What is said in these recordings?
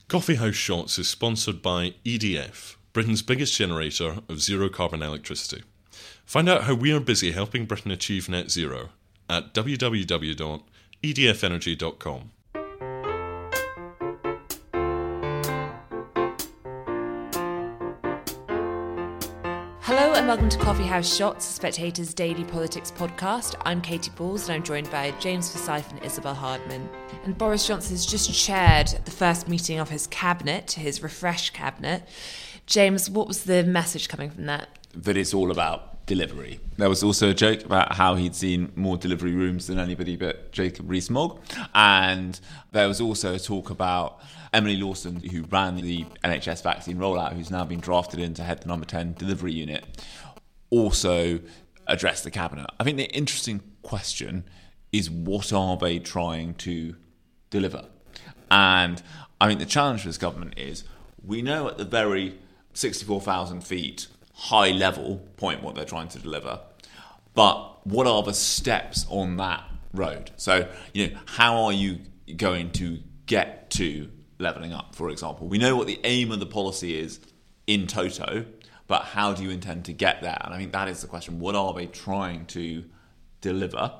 Coffee House Shots is sponsored by EDF, Britain's biggest generator of zero-carbon electricity. Find out how we are busy helping Britain achieve net zero at www.edfenergy.com. Hello and welcome to Coffee House Shots, Spectator's daily politics podcast. I'm Katie Balls and I'm joined by James Forsyth and Isabel Hardman. And Boris Johnson has just chaired the first meeting of his cabinet, his refreshed cabinet. James, what was the message coming from that? That it's all about delivery. There was also a joke about how he'd seen more delivery rooms than anybody but Jacob Rees-Mogg. And there was also a talk about Emily Lawson, who ran the NHS vaccine rollout, who's now been drafted in to head the number 10 delivery unit, also addressed the cabinet. I think the interesting question is, what are they trying to deliver? And I think the challenge for this government is, we know at the very 64,000 feet high level point what they're trying to deliver, but what are the steps on that road? So, how are you going to get to levelling up, for example? We know what the aim of the policy is in toto, but how do you intend to get there? And I think that is the question. What are they trying to deliver?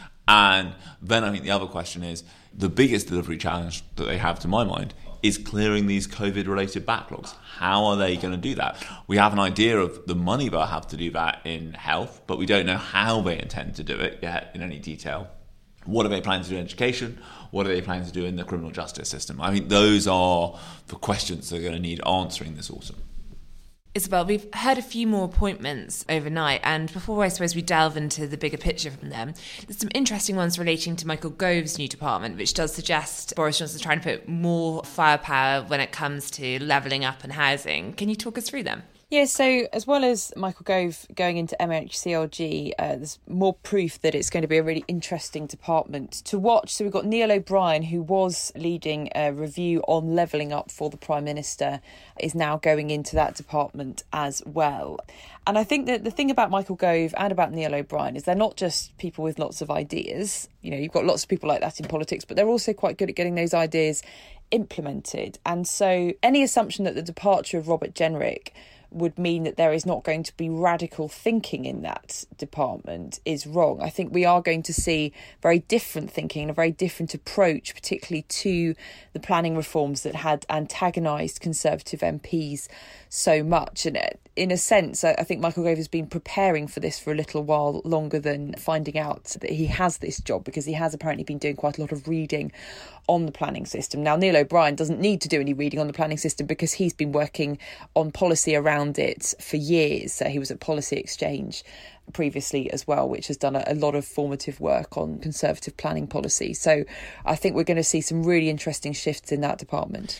And then I think the other question is, the biggest delivery challenge that they have, to my mind, is clearing these COVID-related backlogs. How are they going to do that? We have an idea of the money they'll have to do that in health, but we don't know how they intend to do it yet in any detail. What are they planning to do in education? What are they planning to do in the criminal justice system? I think those are the questions they're going to need answering this autumn. Isabel, we've heard a few more appointments overnight, and before I suppose we delve into the bigger picture from them, there's some interesting ones relating to Michael Gove's new department, which does suggest Boris Johnson's trying to put more firepower when it comes to levelling up and housing. Can you talk us through them? Yeah, so as well as Michael Gove going into MHCLG, there's more proof that it's going to be a really interesting department to watch. So we've got Neil O'Brien, who was leading a review on levelling up for the Prime Minister, is now going into that department as well. And I think that the thing about Michael Gove and about Neil O'Brien is they're not just people with lots of ideas. You've got lots of people like that in politics, but they're also quite good at getting those ideas implemented. And so any assumption that the departure of Robert Jenrick would mean that there is not going to be radical thinking in that department is wrong. I think we are going to see very different thinking and a very different approach, particularly to the planning reforms that had antagonised Conservative MPs so much. And in a sense, I think Michael Gove has been preparing for this for a little while longer than finding out that he has this job, because he has apparently been doing quite a lot of reading on the planning system. Now, Neil O'Brien doesn't need to do any reading on the planning system because he's been working on policy around it for years. So he was at Policy Exchange previously as well, which has done a lot of formative work on Conservative planning policy. So I think we're going to see some really interesting shifts in that department.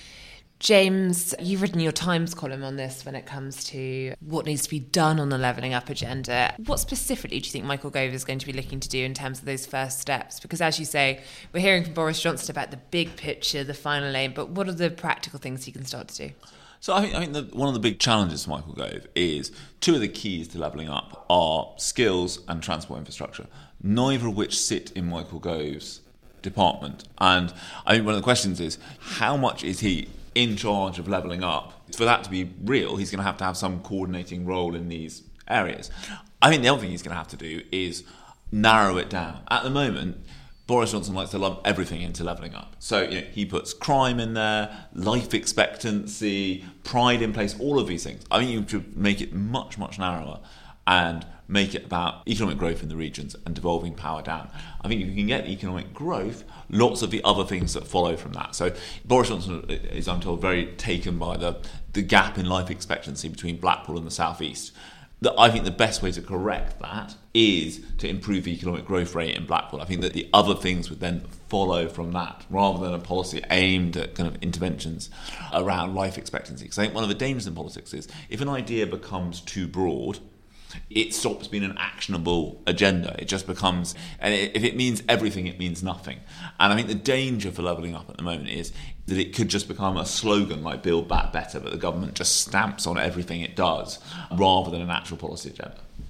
James, you've written your Times column on this when it comes to what needs to be done on the levelling up agenda. What specifically do you think Michael Gove is going to be looking to do in terms of those first steps? Because as you say, we're hearing from Boris Johnson about the big picture, the final aim, but what are the practical things he can start to do? So I think one of the big challenges for Michael Gove is two of the keys to levelling up are skills and transport infrastructure, neither of which sit in Michael Gove's department. And I think one of the questions is, how much is he in charge of levelling up? For that to be real, he's going to have some coordinating role in these areas. I think the other thing he's going to have to do is narrow it down. At the moment, Boris Johnson likes to lump everything into levelling up. So he puts crime in there, life expectancy, pride in place, all of these things. I think you should make it much, much narrower and make it about economic growth in the regions and devolving power down. I think if you can get economic growth, lots of the other things that follow from that. So Boris Johnson is, I'm told, very taken by the gap in life expectancy between Blackpool and the South East. I think the best way to correct that is to improve the economic growth rate in Blackpool. I think that the other things would then follow from that, rather than a policy aimed at kind of interventions around life expectancy. Because I think one of the dangers in politics is, if an idea becomes too broad, it stops being an actionable agenda. It just becomes, and if it means everything, it means nothing. And I think the danger for levelling up at the moment is that it could just become a slogan like Build Back Better, but the government just stamps on everything it does rather than an actual policy agenda.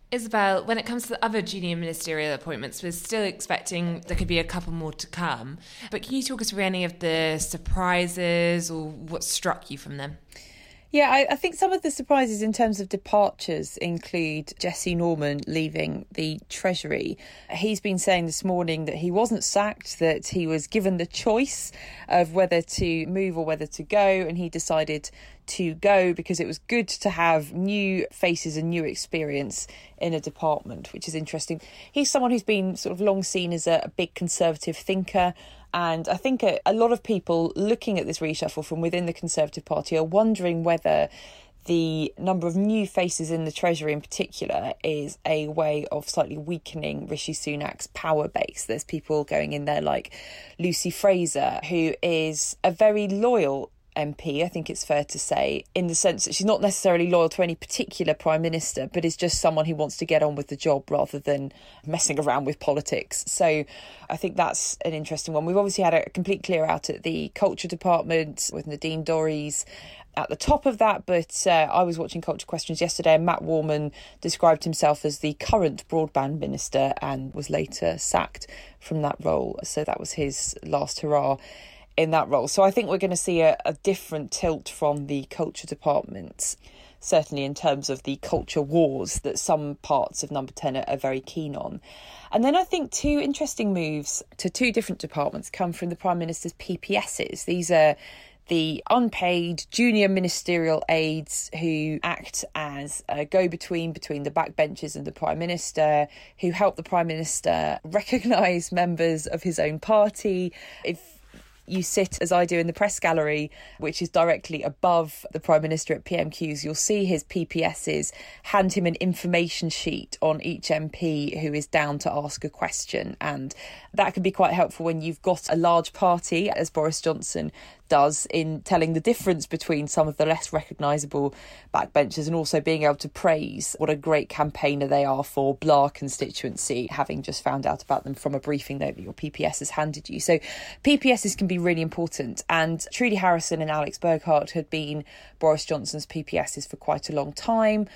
Isabel, when it comes to the other junior ministerial appointments, we're still expecting there could be a couple more to come. But can you talk us through any of the surprises or what struck you from them? Yeah, I think some of the surprises in terms of departures include Jesse Norman leaving the Treasury. He's been saying this morning that he wasn't sacked, that he was given the choice of whether to move or whether to go, and he decided to go because it was good to have new faces and new experience in a department, which is interesting. He's someone who's been sort of long seen as a big Conservative thinker. And I think a lot of people looking at this reshuffle from within the Conservative Party are wondering whether the number of new faces in the Treasury in particular is a way of slightly weakening Rishi Sunak's power base. There's people going in there like Lucy Fraser, who is a very loyal MP, I think it's fair to say, in the sense that she's not necessarily loyal to any particular Prime Minister, but is just someone who wants to get on with the job rather than messing around with politics. So I think that's an interesting one. We've obviously had a complete clear out at the Culture Department with Nadine Dorries at the top of that, but I was watching Culture Questions yesterday and Matt Warman described himself as the current broadband minister and was later sacked from that role. So that was his last hurrah in that role. So I think we're going to see a different tilt from the Culture Department, certainly in terms of the culture wars that some parts of Number 10 are very keen on. And then I think two interesting moves to two different departments come from the Prime Minister's PPSs. These are the unpaid junior ministerial aides who act as a go-between between the backbenchers and the Prime Minister, who help the Prime Minister recognise members of his own party. If you sit, as I do, in the press gallery, which is directly above the Prime Minister at PMQs, you'll see his PPSs hand him an information sheet on each MP who is down to ask a question. And that can be quite helpful when you've got a large party, as Boris Johnson does, in telling the difference between some of the less recognisable backbenchers and also being able to praise what a great campaigner they are for blah constituency, having just found out about them from a briefing note that your PPS has handed you. So PPSs can be really important, and Trudy Harrison and Alex Burghardt had been Boris Johnson's PPSs for quite a long time,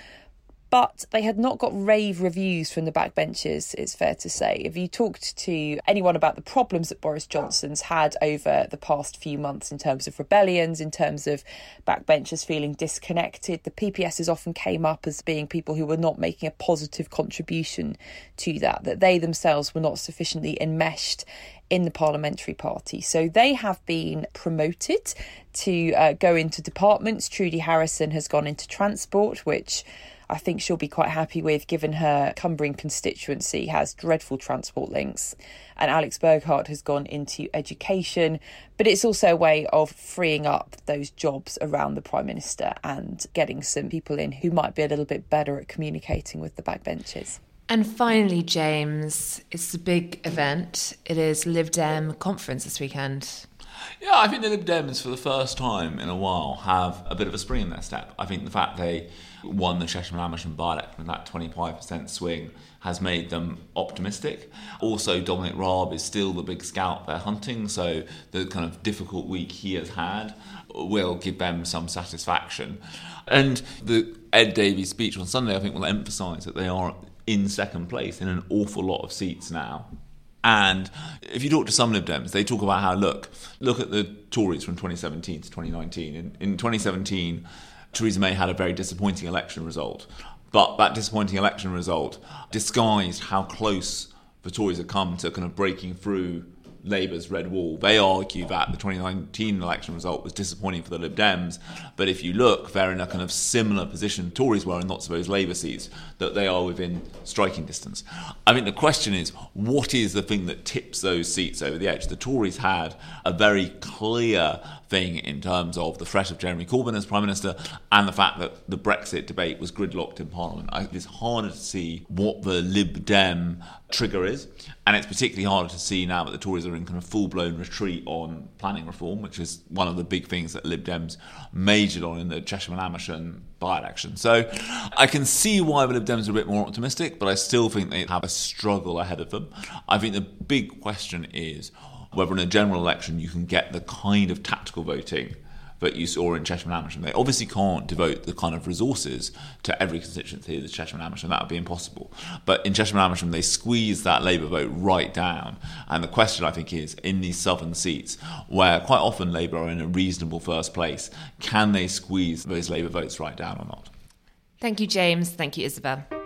but they had not got rave reviews from the backbenchers, it's fair to say. If you talked to anyone about the problems that Boris Johnson's had over the past few months in terms of rebellions, in terms of backbenchers feeling disconnected, the PPSs often came up as being people who were not making a positive contribution to that they themselves were not sufficiently enmeshed in the parliamentary party. So they have been promoted to go into departments. Trudy Harrison has gone into transport, which I think she'll be quite happy with, given her Cumbrian constituency has dreadful transport links. And Alex Burghardt has gone into education, but it's also a way of freeing up those jobs around the Prime Minister and getting some people in who might be a little bit better at communicating with the backbenchers. And finally, James, it's a big event. It is Lib Dem conference this weekend. Yeah, I think the Lib Dems, for the first time in a while, have a bit of a spring in their step. I think the fact they won the Chesham and Amersham by-election with that 25% swing has made them optimistic. Also, Dominic Raab is still the big scout they're hunting, so the kind of difficult week he has had will give them some satisfaction. And the Ed Davies speech on Sunday, I think, will emphasise that they are in second place in an awful lot of seats now. And if you talk to some Lib Dems, they talk about how, look at the Tories from 2017 to 2019. In 2017, Theresa May had a very disappointing election result. But that disappointing election result disguised how close the Tories had come to kind of breaking through Labour's red wall. They argue that the 2019 election result was disappointing for the Lib Dems, but if you look, they're in a kind of similar position Tories were in lots of those Labour seats, that they are within striking distance. I mean, the question is, what is the thing that tips those seats over the edge? The Tories had a very clear thing in terms of the threat of Jeremy Corbyn as Prime Minister and the fact that the Brexit debate was gridlocked in Parliament. It's harder to see what the Lib Dem trigger is, and it's particularly harder to see now that the Tories are in kind of full-blown retreat on planning reform, which is one of the big things that Lib Dems majored on in the Chesham and Amersham by-election. So I can see why the Lib Dems are a bit more optimistic, but I still think they have a struggle ahead of them. I think the big question is whether in a general election you can get the kind of tactical voting but you saw in Chesham and Amersham, they obviously can't devote the kind of resources to every constituency of Chesham and Amersham. That would be impossible. But in Chesham and Amersham, they squeezed that Labour vote right down. And the question, I think, is in these southern seats, where quite often Labour are in a reasonable first place, can they squeeze those Labour votes right down or not? Thank you, James. Thank you, Isabel.